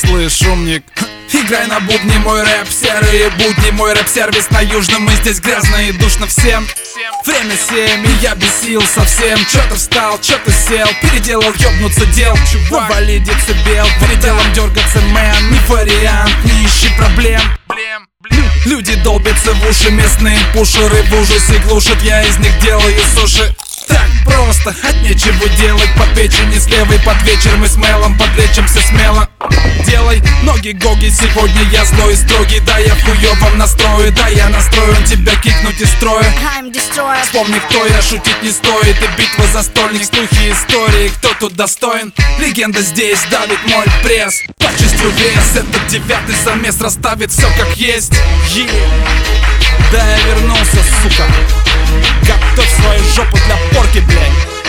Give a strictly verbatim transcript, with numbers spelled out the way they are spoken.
слышь, умник. Играй на бубне мой рэп, серые будни, мой рэп-сервис на Южном. Мы здесь грязно и душно всем. Время семь, и я без сил совсем. Чё ты встал, чё ты сел, переделал, ёбнуться дел. Чувак, вали децибел, переделом дергаться, мэн. Не вариант, не ищи проблем. Люди долбятся в уши, местные пушеры в ужасе глушат. Я из них делаю суши. Так просто, от нечего делать. По печени с левой под вечер мы с Мелом подлечимся смело. Делай ноги гоги, сегодня я злой и строгий. Да, я в хуёвом настрое, да, я настроен тебя кикнуть из строя. Вспомни, кто я, шутить не стоит. И битва за стольник, слухи истории, кто тут достоин. Легенда здесь, давит мой пресс. Почувствуй вес, этот девятый замес расставит все как есть. Yeah. Да, я вернулся, сука. Готовь свою жопу для порки, блядь.